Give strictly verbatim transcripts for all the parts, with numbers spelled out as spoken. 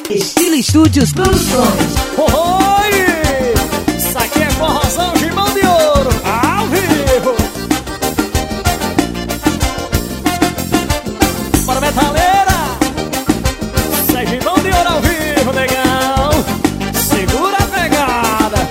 Estilo Estúdios Produções. Oi! Isso aqui é forrozão Gibão de Ouro, ao vivo. Bora, metaleira! Isso é Gibão de Ouro ao vivo, negão. Segura a pegada.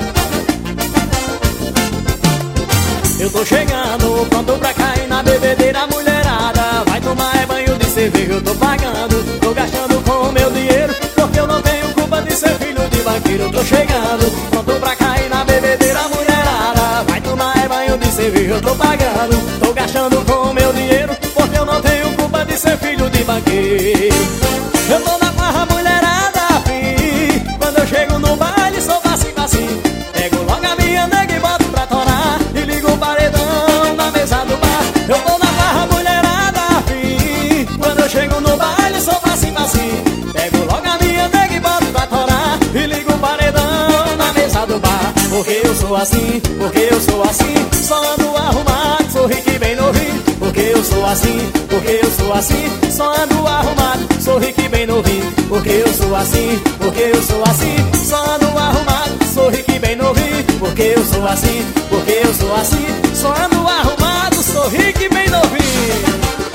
Eu tô chegando, pronto pra cair na bebedeira, mulherada. Vai tomar banho de cerveja, eu tô pagando. Tô gastando com o meu dinheiro, porque eu não tenho culpa de ser filho de banqueiro. Eu tô chegando, pronto pra cair na bebedeira, mulherada. Vai tomar banho de cerveja, eu tô pagando. Tô gastando com o meu dinheiro, porque eu não tenho culpa de ser filho de banqueiro. Eu tô na farra, mulherada, fi. Quando eu chego no baile, sou facinho, facinho. Pego logo a minha nega e boto pra torar. E ligo o paredão na mesa do bar. Eu tô na farra, mulherada, fi. Quando eu chego no baile, sou facinho, facinho. Pego logo a minha nega e boto pra torar. E ligo o paredão na mesa do bar. Porque eu sou assim, porque eu sou assim. Só ando arrumado, sou rico e bem novinho. Porque eu sou assim, porque eu sou assim. Só ando arrumado, sou rico e bem novinho. Porque eu sou assim, porque eu sou assim. Só ando arrumado, sou rico e bem novinho. Porque eu sou assim, porque eu sou assim. Só ando arrumado, sou rico e bem novinho.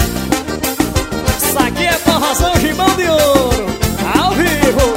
Isso aqui é forrozão Gibão de Ouro, ao vivo.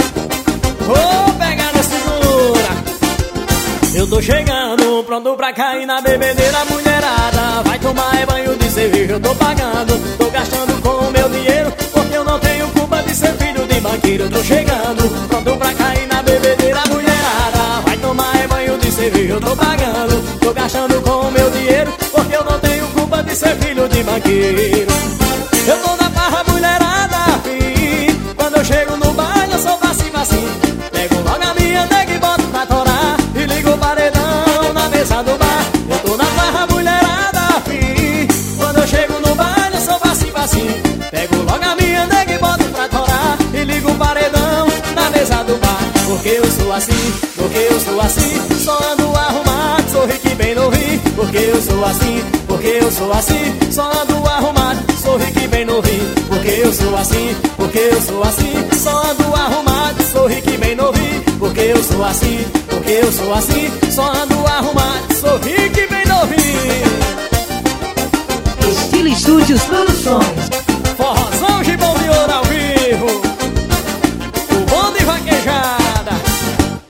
Vou pegar nessa segura. Eu tô chegando, pronto pra cair na bebedeira, mulherada. Vai tomar banho de cerveja, eu tô pagando. Tô gastando com o meu dinheiro, porque eu não tenho culpa de ser filho de banqueiro. Eu tô chegando, pronto pra cair na bebedeira, mulherada. Vai tomar banho de cerveja, eu tô pagando. Tô gastando com o meu dinheiro, porque eu não tenho culpa de ser filho de banqueiro. Eu tô na farra, mulherada, fi. Quando eu chego no baile, eu sou facinho, facinho. Pego logo a minha nega e boto pra torar. E ligo o paredão na mesa do bar. Eu tô na farra, mulherada, fi. Quando eu chego no baile, eu sou facinho, facinho. Pego logo a minha nega e boto pra torar. E ligo o paredão na mesa do bar. Porque eu sou assim, porque eu sou assim. Só ando arrumado, sou rico e bem novinho. Porque eu sou assim, porque eu sou assim. Só ando arrumado, sou rico e bem novinho. Porque eu sou assim, porque eu sou assim. Só ando arrumado, sou rico e bem novinho. Porque eu sou assim, porque eu sou assim. Só ando arrumado, sou rico e bem novinho. Estilo Estúdios Produções.